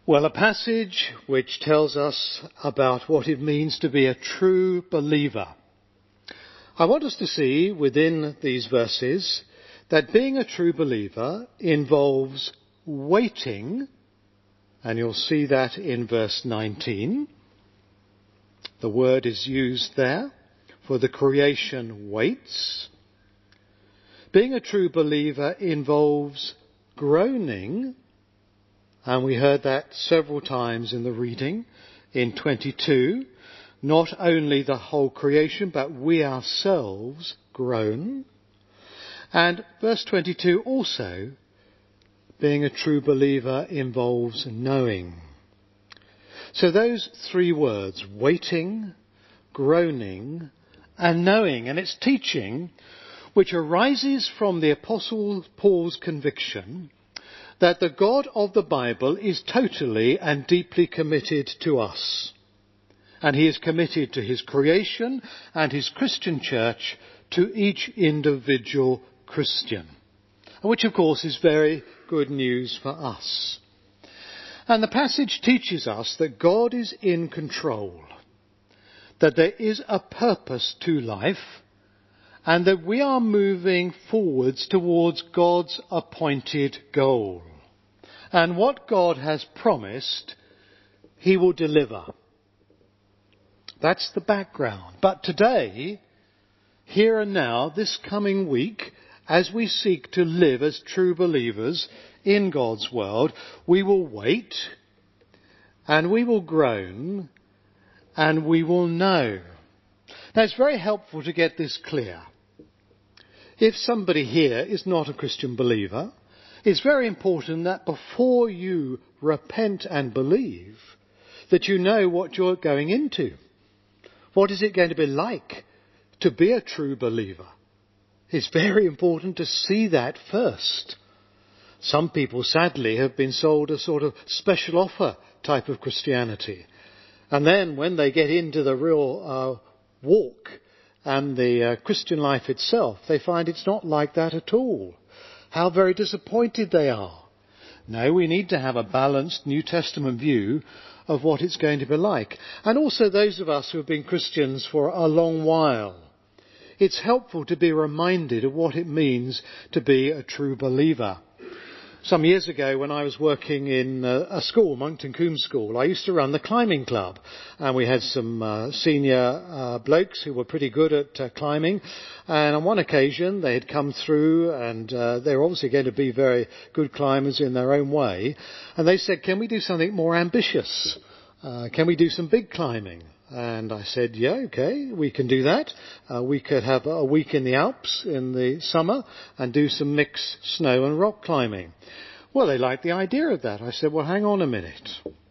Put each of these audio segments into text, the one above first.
Well, a passage which tells us about what it means to be a true believer. I want us to see within these verses that being a true believer involves waiting, and you'll see that in verse 19. The word is used there, for the creation waits. Being a true believer involves groaning, and we heard that several times in the reading in 22. Not only the whole creation, but we ourselves groan. And verse 22 also, being a true believer involves knowing. So those three words, waiting, groaning, and knowing, and it's teaching which arises from the Apostle Paul's conviction that the God of the Bible is totally and deeply committed to us. And he is committed to his creation and his Christian church, to each individual Christian. Which of course is very good news for us. And the passage teaches us that God is in control, that there is a purpose to life, and that we are moving forwards towards God's appointed goal. And what God has promised, he will deliver. That's the background. But today, here and now, this coming week, as we seek to live as true believers in God's world, we will wait, and we will groan, and we will know. Now, it's very helpful to get this clear. If somebody here is not a Christian believer, it's very important that before you repent and believe, that you know what you're going into. What is it going to be like to be a true believer? It's very important to see that first. Some people, sadly, have been sold a sort of special offer type of Christianity. And then when they get into the real walk and the Christian life itself, they find it's not like that at all. How very disappointed they are. No, we need to have a balanced New Testament view of what it's going to be like. And also those of us who have been Christians for a long while, it's helpful to be reminded of what it means to be a true believer. Some years ago, when I was working in a school, Monkton Combe School, I used to run the climbing club. And we had some senior blokes who were pretty good at climbing. And on one occasion, they had come through, and they were obviously going to be very good climbers in their own way. And they said, can we do something more ambitious? Can we do some big climbing? And I said, yeah, okay, we can do that. We could have a week in the Alps in the summer and do some mixed snow and rock climbing. Well, they liked the idea of that. I said, well, hang on a minute.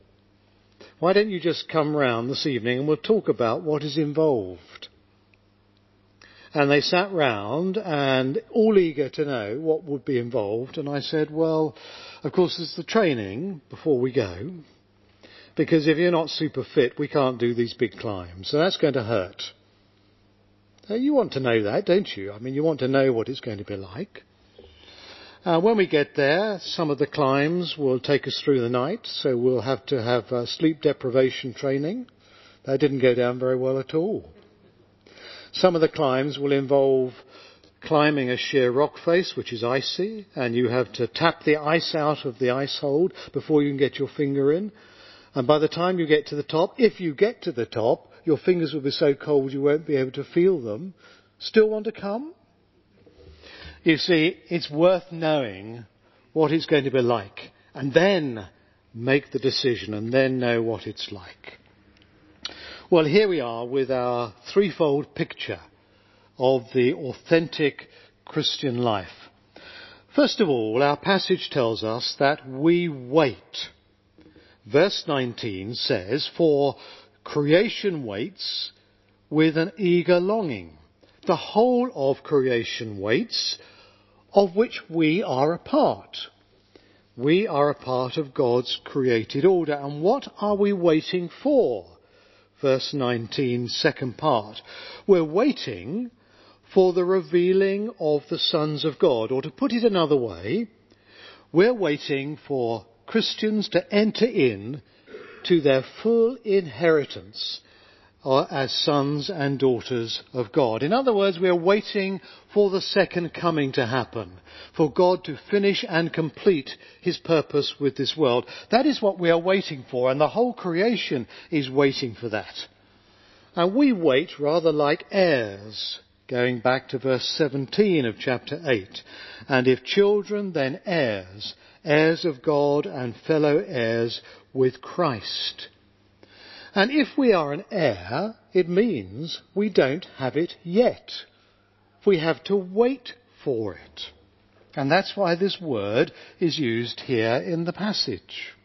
Why don't you just come round this evening and we'll talk about what is involved? And they sat round and all eager to know what would be involved. And I said, well, of course, there's the training before we go. Because if you're not super fit, we can't do these big climbs. So that's going to hurt. You want to know that, don't you? I mean, you want to know what it's going to be like. When we get there, some of the climbs will take us through the night. So we'll have to have sleep deprivation training. That didn't go down very well at all. Some of the climbs will involve climbing a sheer rock face, which is icy. And you have to tap the ice out of the ice hold before you can get your finger in. And by the time you get to the top, if you get to the top, your fingers will be so cold you won't be able to feel them. Still want to come? You see, it's worth knowing what it's going to be like. And then make the decision and then know what it's like. Well, here we are with our threefold picture of the authentic Christian life. First of all, our passage tells us that we wait. Verse 19 says, for creation waits with an eager longing. The whole of creation waits, of which we are a part. We are a part of God's created order. And what are we waiting for? Verse 19, second part. We're waiting for the revealing of the sons of God. Or to put it another way, we're waiting for Christians to enter in to their full inheritance as sons and daughters of God. In other words, we are waiting for the second coming to happen, for God to finish and complete his purpose with this world. That is what we are waiting for, and the whole creation is waiting for that. And we wait rather like heirs, going back to verse 17 of chapter 8. And if children, then heirs, heirs of God and fellow heirs with Christ. And if we are an heir, it means we don't have it yet. We have to wait for it. And that's why this word is used here in the passage.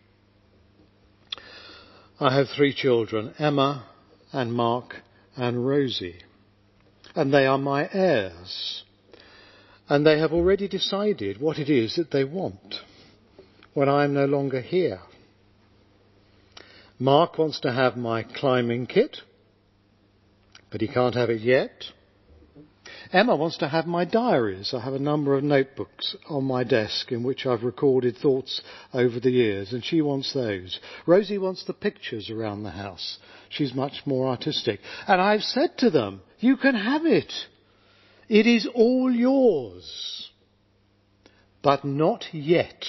I have 3 children, Emma and Mark and Rosie, and they are my heirs. And they have already decided what it is that they want when I am no longer here. Mark wants to have my climbing kit, but he can't have it yet. Emma wants to have my diaries. I have a number of notebooks on my desk in which I've recorded thoughts over the years, and she wants those. Rosie wants the pictures around the house. She's much more artistic. And I've said to them, you can have it. It is all yours. But not yet.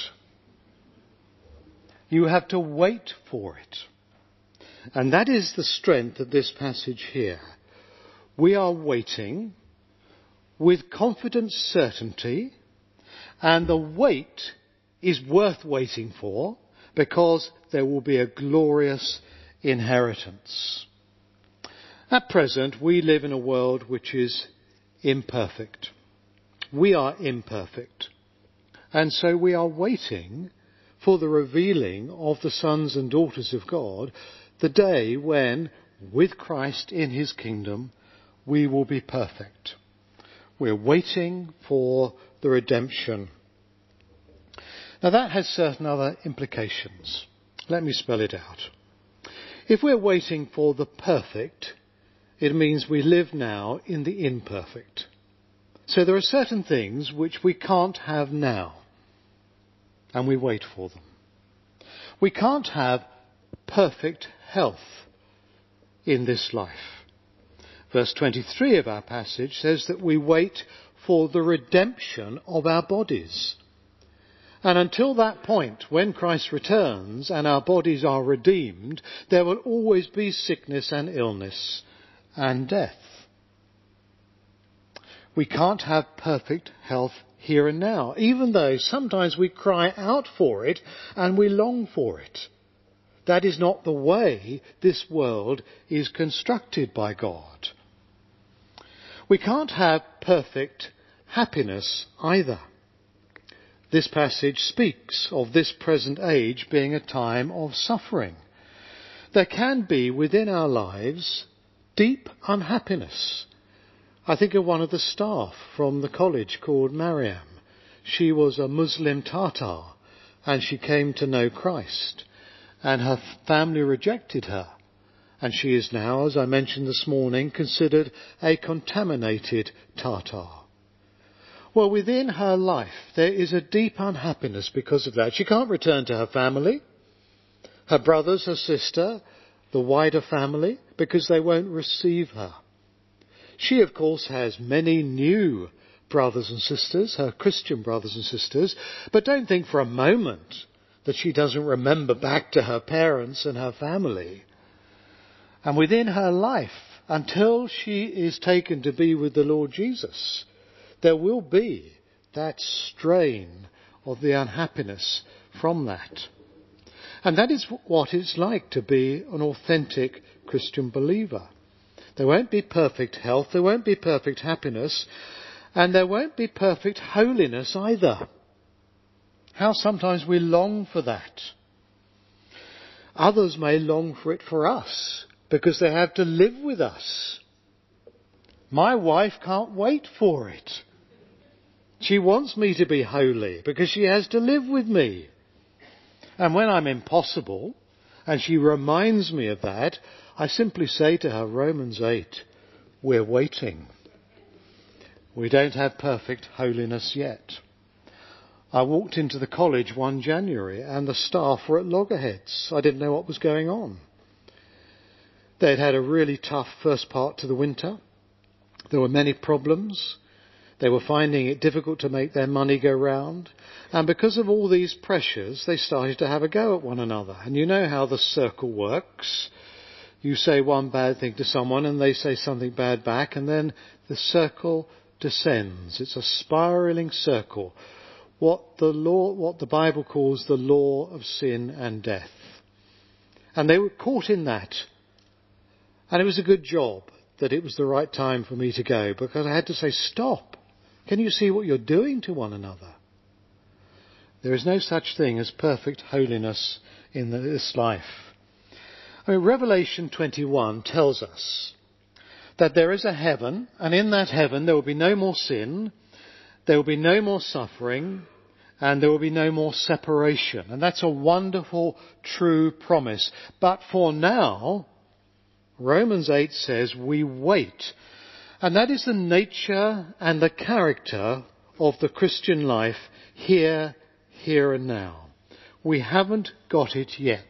You have to wait for it. And that is the strength of this passage here. We are waiting with confident certainty, and the wait is worth waiting for because there will be a glorious inheritance. At present, we live in a world which is imperfect. We are imperfect. And so we are waiting for the revealing of the sons and daughters of God, the day when, with Christ in his kingdom, we will be perfect. We're waiting for the redemption. Now that has certain other implications. Let me spell it out. If we're waiting for the perfect, it means we live now in the imperfect. So there are certain things which we can't have now, and we wait for them. We can't have perfect health in this life. Verse 23 of our passage says that we wait for the redemption of our bodies. And until that point, when Christ returns and our bodies are redeemed, there will always be sickness and illness and death. We can't have perfect health here and now, even though sometimes we cry out for it and we long for it. That is not the way this world is constructed by God. We can't have perfect happiness either. This passage speaks of this present age being a time of suffering. There can be within our lives deep unhappiness. I think of one of the staff from the college called Mariam. She was a Muslim Tatar and she came to know Christ, and her family rejected her. And she is now, as I mentioned this morning, considered a contaminated Tatar. Well, within her life, there is a deep unhappiness because of that. She can't return to her family, her brothers, her sister, the wider family, because they won't receive her. She, of course, has many new brothers and sisters, her Christian brothers and sisters, but don't think for a moment that she doesn't remember back to her parents and her family. And within her life, until she is taken to be with the Lord Jesus, there will be that strain of the unhappiness from that. And that is what it's like to be an authentic Christian believer. There won't be perfect health, there won't be perfect happiness, and there won't be perfect holiness either. How sometimes we long for that. Others may long for it for us, because they have to live with us. My wife can't wait for it. She wants me to be holy because she has to live with me. And when I'm impossible, and she reminds me of that, I simply say to her, Romans 8, we're waiting. We don't have perfect holiness yet. I walked into the college one January and the staff were at loggerheads. I didn't know what was going on. They'd had a really tough first part to the winter. There were many problems. They were finding it difficult to make their money go round. And because of all these pressures, they started to have a go at one another. And you know how the circle works. You say one bad thing to someone and they say something bad back, and then the circle descends. It's a spiraling circle. What the Bible calls the law of sin and death. And they were caught in that. And it was a good job that it was the right time for me to go, because I had to say, stop. Can you see what you're doing to one another? There is no such thing as perfect holiness in this life. Revelation 21 tells us that there is a heaven, and in that heaven there will be no more sin, there will be no more suffering, and there will be no more separation. And that's a wonderful, true promise. But for now, Romans 8 says we wait. And that is the nature and the character of the Christian life here and now. We haven't got it yet.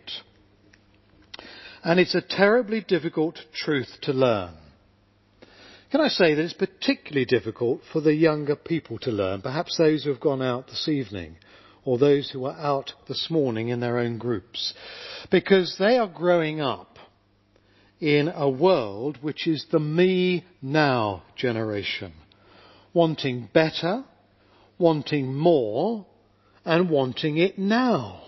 And it's a terribly difficult truth to learn. Can I say that it's particularly difficult for the younger people to learn, perhaps those who have gone out this evening, or those who are out this morning in their own groups, because they are growing up in a world which is the me now generation, wanting better, wanting more, and wanting it now.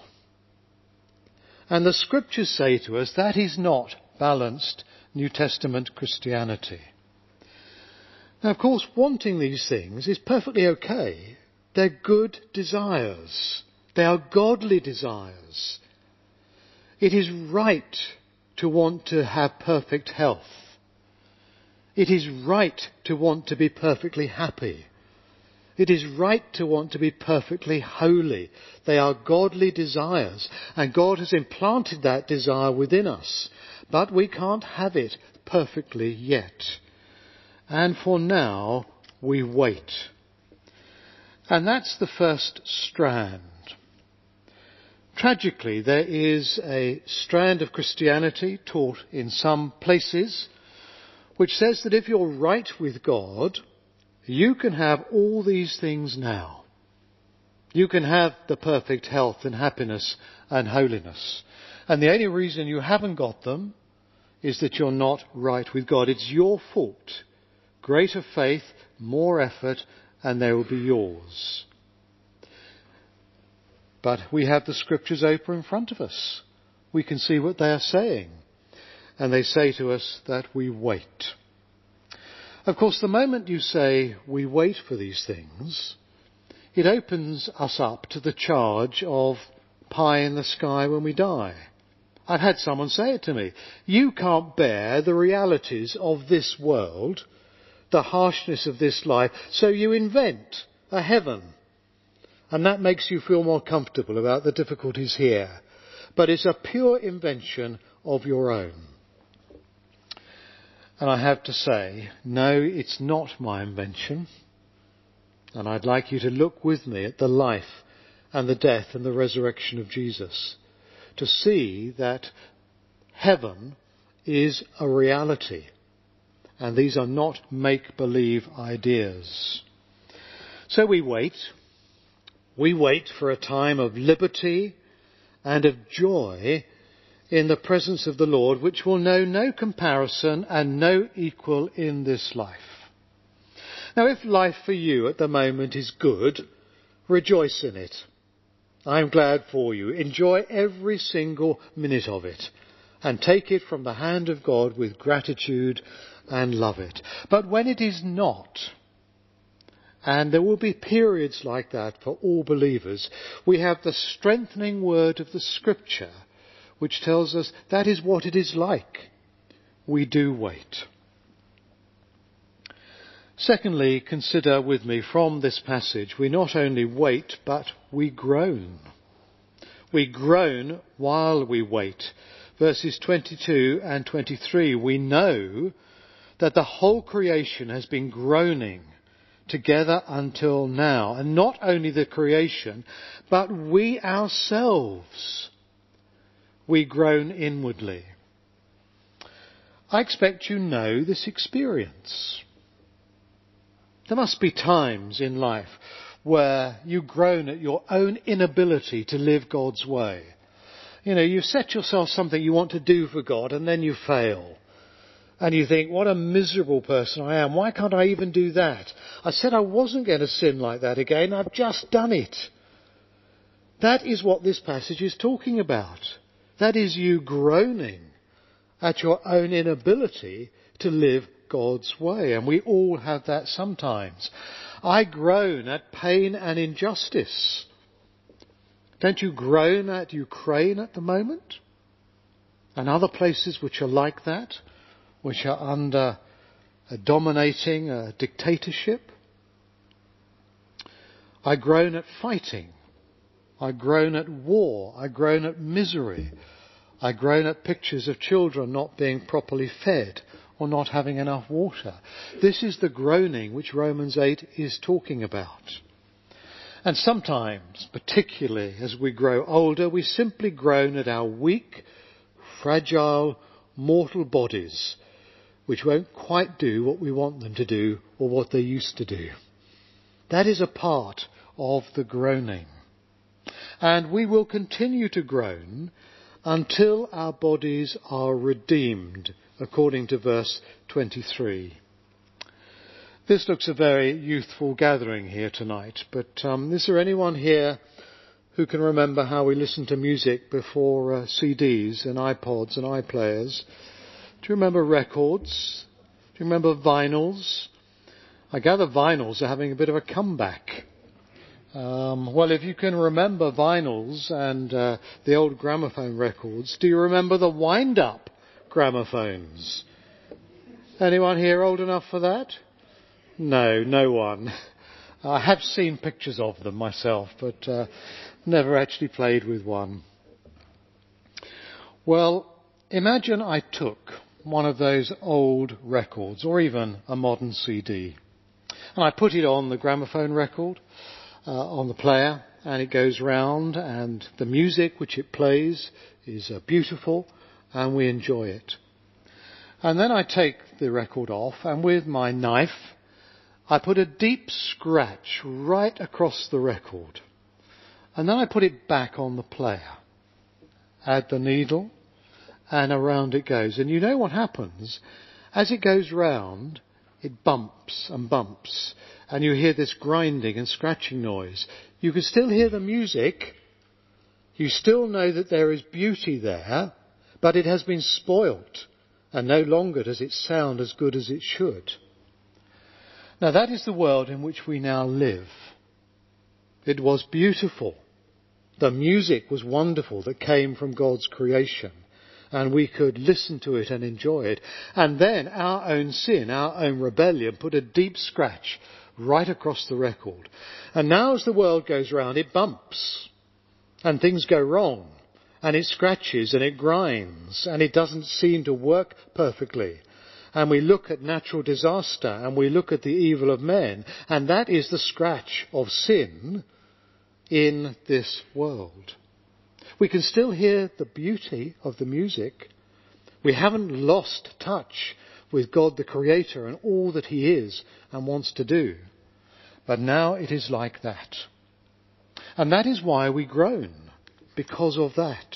And the scriptures say to us that is not balanced New Testament Christianity. Now, of course, wanting these things is perfectly okay. They're good desires. They are godly desires. It is right to want to have perfect health. It is right to want to be perfectly happy. It is right to want to be perfectly holy. They are godly desires, and God has implanted that desire within us. But we can't have it perfectly yet. And for now, we wait. And that's the first strand. Tragically, there is a strand of Christianity taught in some places which says that if you're right with God, you can have all these things now. You can have the perfect health and happiness and holiness. And the only reason you haven't got them is that you're not right with God. It's your fault. Greater faith, more effort, and they will be yours. But we have the scriptures open in front of us. We can see what they are saying. And they say to us that we wait. Of course, the moment you say we wait for these things, it opens us up to the charge of pie in the sky when we die. I've had someone say it to me. You can't bear the realities of this world, the harshness of this life, so you invent a heaven. And that makes you feel more comfortable about the difficulties here. But it's a pure invention of your own. And I have to say, no, it's not my invention. And I'd like you to look with me at the life and the death and the resurrection of Jesus, to see that heaven is a reality. And these are not make-believe ideas. So we wait. We wait for a time of liberty and of joy in the presence of the Lord, which will know no comparison and no equal in this life. Now, if life for you at the moment is good, rejoice in it. I'm glad for you. Enjoy every single minute of it and take it from the hand of God with gratitude and love it. But when it is not, and there will be periods like that for all believers, we have the strengthening word of the Scripture, which tells us that is what it is like. We do wait. Secondly, consider with me from this passage, we not only wait, but we groan. We groan while we wait. Verses 22 and 23, we know that the whole creation has been groaning together until now. And not only the creation, but we ourselves, we groan inwardly. I expect you know this experience. There must be times in life where you groan at your own inability to live God's way. You know, you set yourself something you want to do for God and then you fail. And you think, what a miserable person I am. Why can't I even do that? I said I wasn't going to sin like that again. I've just done it. That is what this passage is talking about. That is you groaning at your own inability to live God's way. And we all have that sometimes. I groan at pain and injustice. Don't you groan at Ukraine at the moment? And other places which are like that? Which are under a dominating dictatorship. I groan at fighting. I groan at war. I groan at misery. I groan at pictures of children not being properly fed or not having enough water. This is the groaning which Romans 8 is talking about. And sometimes, particularly as we grow older, we simply groan at our weak, fragile, mortal bodies, which won't quite do what we want them to do or what they used to do. That is a part of the groaning. And we will continue to groan until our bodies are redeemed, according to verse 23. This looks a very youthful gathering here tonight, but is there anyone here who can remember how we listened to music before CDs and iPods and iPlayers? Do you remember records? Do you remember vinyls? I gather vinyls are having a bit of a comeback. Well, if you can remember vinyls and the old gramophone records, do you remember the wind-up gramophones? Anyone here old enough for that? No, no one. I have seen pictures of them myself, but never actually played with one. Well, imagine I took one of those old records, or even a modern CD, and I put it on the gramophone record, on the player, and it goes round, and the music which it plays is beautiful, and we enjoy it. And then I take the record off, and with my knife, I put a deep scratch right across the record. And then I put it back on the player. Add the needle, and around it goes. And you know what happens? As it goes round, it bumps and bumps. And you hear this grinding and scratching noise. You can still hear the music. You still know that there is beauty there, but it has been spoilt. And no longer does it sound as good as it should. Now that is the world in which we now live. It was beautiful. The music was wonderful that came from God's creation. And we could listen to it and enjoy it. And then our own sin, our own rebellion, put a deep scratch right across the record. And now as the world goes round, it bumps. And things go wrong. And it scratches and it grinds. And it doesn't seem to work perfectly. And we look at natural disaster and we look at the evil of men. And that is the scratch of sin in this world. We can still hear the beauty of the music. We haven't lost touch with God the Creator and all that He is and wants to do. But now it is like that. And that is why we groan, because of that.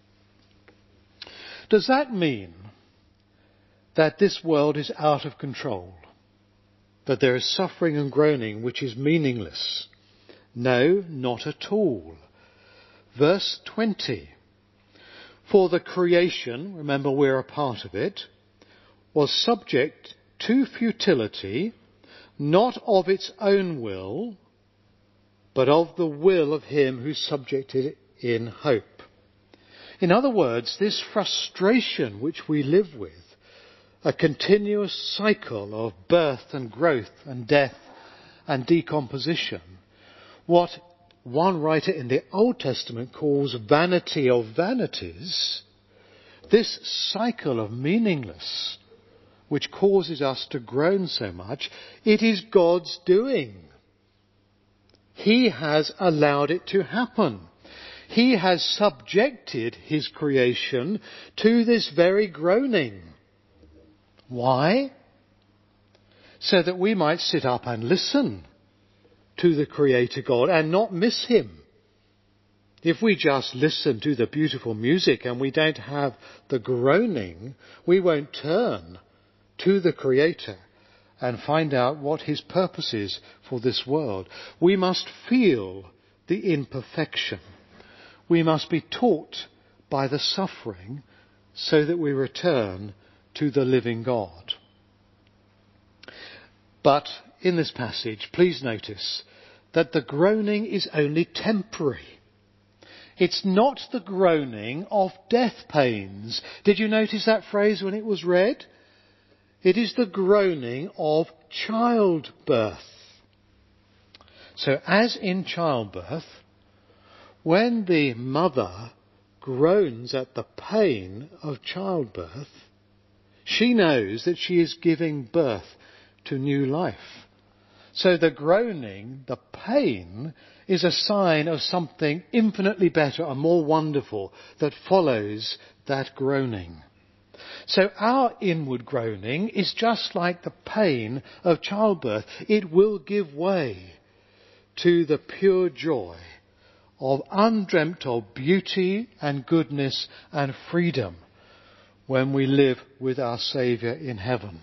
Does that mean that this world is out of control? That there is suffering and groaning which is meaningless? No, not at all. Verse 20. For the creation, remember we're a part of it, was subject to futility, not of its own will, but of the will of Him who subjected it in hope. In other words, this frustration which we live with, a continuous cycle of birth and growth and death and decomposition, what one writer in the Old Testament calls vanity of vanities, this cycle of meaningless which causes us to groan so much, it is God's doing. He has allowed it to happen. He has subjected his creation to this very groaning. Why? So that we might sit up and listen to the Creator God and not miss him. If we just listen to the beautiful music and we don't have the groaning, we won't turn to the Creator and find out what his purpose is for this world. We must feel the imperfection. We must be taught by the suffering so that we return to the living God. But in this passage, please notice that the groaning is only temporary. It's not the groaning of death pains. Did you notice that phrase when it was read? It is the groaning of childbirth. So as in childbirth, when the mother groans at the pain of childbirth, she knows that she is giving birth to new life. So the groaning, the pain, is a sign of something infinitely better and more wonderful that follows that groaning. So our inward groaning is just like the pain of childbirth. It will give way to the pure joy of undreamt of beauty and goodness and freedom when we live with our Saviour in heaven.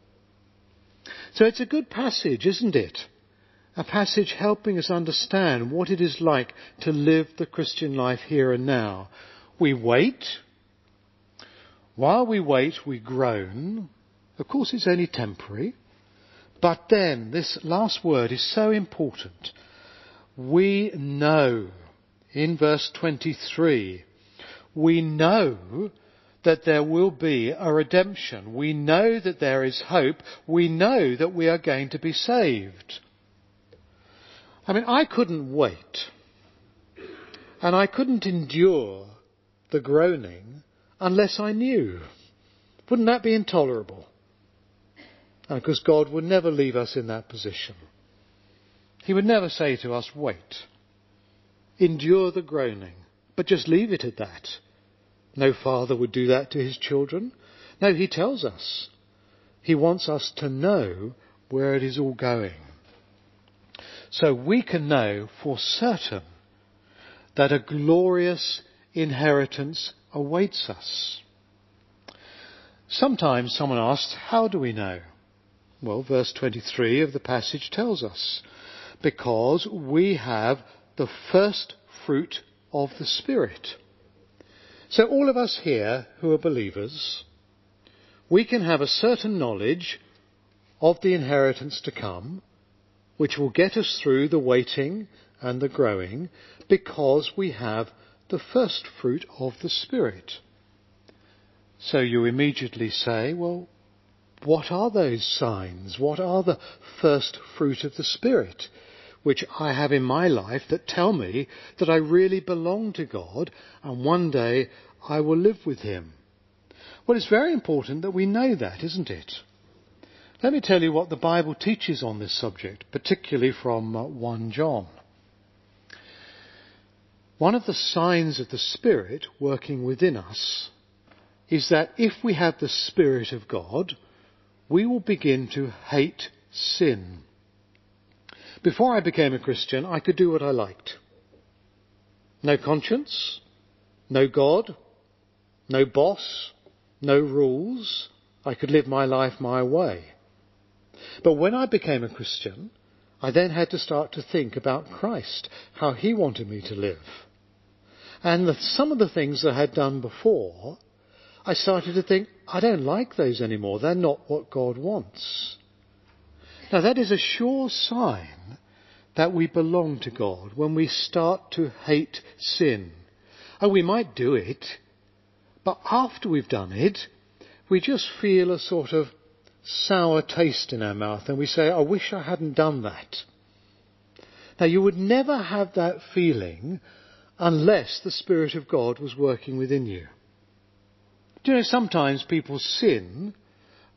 So it's a good passage, isn't it? A passage helping us understand what it is like to live the Christian life here and now. We wait. While we wait, we groan. Of course, it's only temporary. But then, this last word is so important. We know, in verse 23, we know that there will be a redemption. We know that there is hope. We know that we are going to be saved. I mean, I couldn't wait. And I couldn't endure the groaning unless I knew. Wouldn't that be intolerable? And because God would never leave us in that position. He would never say to us, wait, endure the groaning, but just leave it at that. No father would do that to his children. No, he tells us. He wants us to know where it is all going. So we can know for certain that a glorious inheritance awaits us. Sometimes someone asks, how do we know? Well, verse 23 of the passage tells us. Because we have the first fruit of the Spirit. So all of us here who are believers, we can have a certain knowledge of the inheritance to come, which will get us through the waiting and the growing, because we have the first fruit of the Spirit. So you immediately say, well, what are those signs? What are the first fruit of the Spirit, which I have in my life that tell me that I really belong to God and one day I will live with him? Well, it's very important that we know that, isn't it? Let me tell you what the Bible teaches on this subject, particularly from 1 John. One of the signs of the Spirit working within us is that if we have the Spirit of God, we will begin to hate sin. Before I became a Christian, I could do what I liked. No conscience, no God, no boss, no rules. I could live my life my way. But when I became a Christian, I then had to start to think about Christ, how he wanted me to live. And some of the things I had done before, I started to think, I don't like those anymore. They're not what God wants. Now that is a sure sign that we belong to God when we start to hate sin. And we might do it, but after we've done it, we just feel a sort of sour taste in our mouth and we say, I wish I hadn't done that. Now you would never have that feeling unless the Spirit of God was working within you. Do you know, sometimes people sin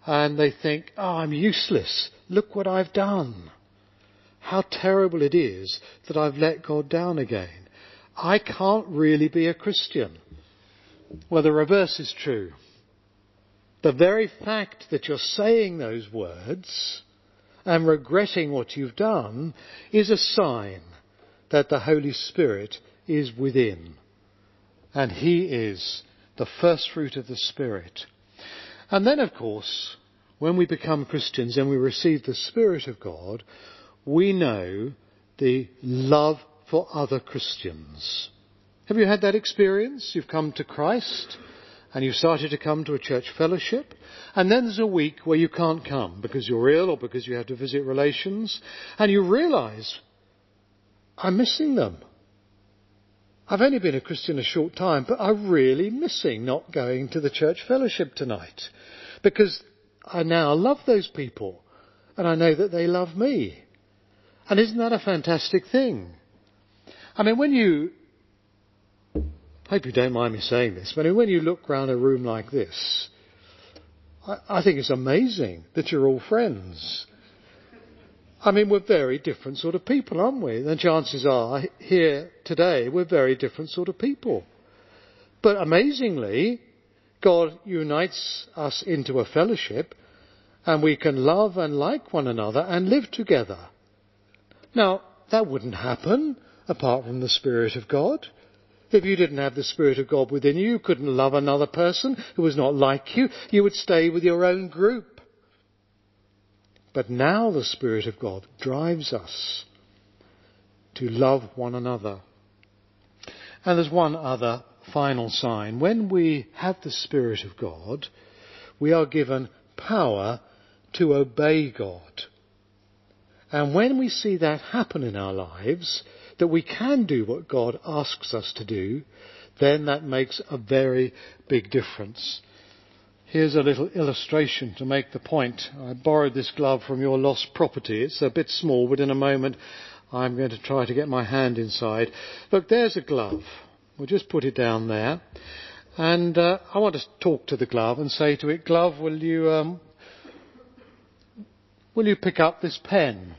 and they think, oh, I'm useless. Look what I've done. How terrible it is that I've let God down again. I can't really be a Christian. Well, the reverse is true. The very fact that you're saying those words and regretting what you've done is a sign that the Holy Spirit is within. And He is the first fruit of the Spirit. And then, of course, when we become Christians and we receive the Spirit of God, we know the love for other Christians. Have you had that experience? You've come to Christ and you've started to come to a church fellowship, and then there's a week where you can't come because you're ill or because you have to visit relations, and you realise, I'm missing them. I've only been a Christian a short time, but I'm really missing not going to the church fellowship tonight, because I now love those people and I know that they love me. And isn't that a fantastic thing? I mean, I hope you don't mind me saying this, but when you look around a room like this, I think it's amazing that you're all friends. I mean, we're very different sort of people, aren't we? And chances are, here today, we're very different sort of people. But amazingly, God unites us into a fellowship, and we can love and like one another and live together. Now, that wouldn't happen apart from the Spirit of God. If you didn't have the Spirit of God within you, you couldn't love another person who was not like you. You would stay with your own group. But now the Spirit of God drives us to love one another. And there's one other final sign. When we have the Spirit of God, we are given power to obey God. And when we see that happen in our lives, that we can do what God asks us to do, then that makes a very big difference. Here's a little illustration to make the point. I borrowed this glove from your lost property. It's a bit small, but in a moment I'm going to try to get my hand inside. Look, there's a glove. We'll just put it down there. And I want to talk to the glove and say to it, glove, will you pick up this pen?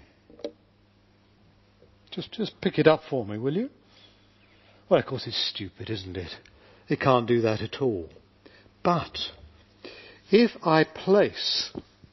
Just pick it up for me, will you? Well, of course, it's stupid, isn't it? It can't do that at all. But if I place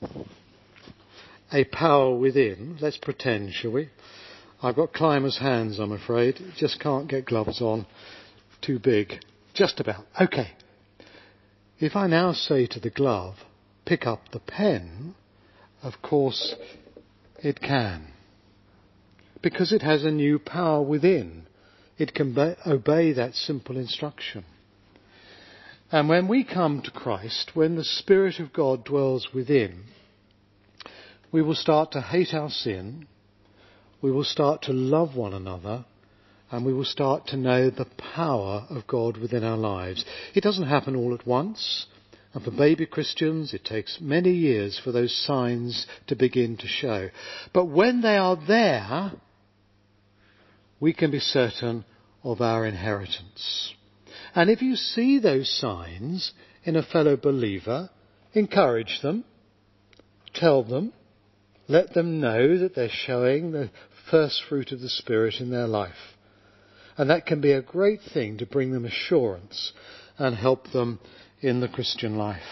a power within, let's pretend, shall we? I've got climber's hands, I'm afraid. Just can't get gloves on. Too big. Just about. Okay. If I now say to the glove, pick up the pen, of course it can. Because it has a new power within. It can obey that simple instruction. And when we come to Christ, when the Spirit of God dwells within, we will start to hate our sin, we will start to love one another, and we will start to know the power of God within our lives. It doesn't happen all at once. And for baby Christians, it takes many years for those signs to begin to show. But when they are there, we can be certain of our inheritance. And if you see those signs in a fellow believer, encourage them, tell them, let them know that they're showing the first fruit of the Spirit in their life. And that can be a great thing to bring them assurance and help them in the Christian life.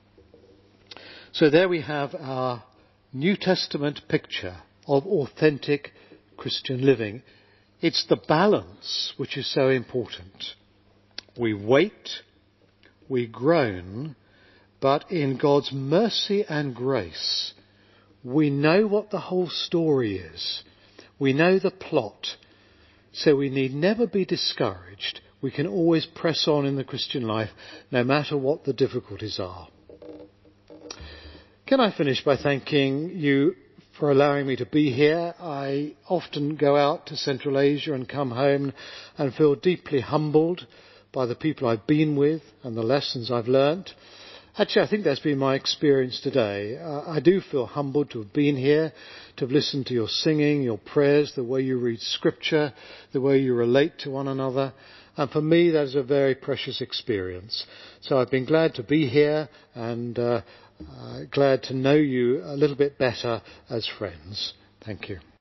So there we have our New Testament picture of authentic Christian living. It's the balance which is so important. We wait, we groan, but in God's mercy and grace, we know what the whole story is. We know the plot, so we need never be discouraged. We can always press on in the Christian life, no matter what the difficulties are. Can I finish by thanking you for allowing me to be here? I often go out to Central Asia and come home and feel deeply humbled by the people I've been with and the lessons I've learnt. Actually, I think that's been my experience today. I do feel humbled to have been here, to have listened to your singing, your prayers, the way you read Scripture, the way you relate to one another. And for me, that is a very precious experience. So I've been glad to be here and glad to know you a little bit better as friends. Thank you.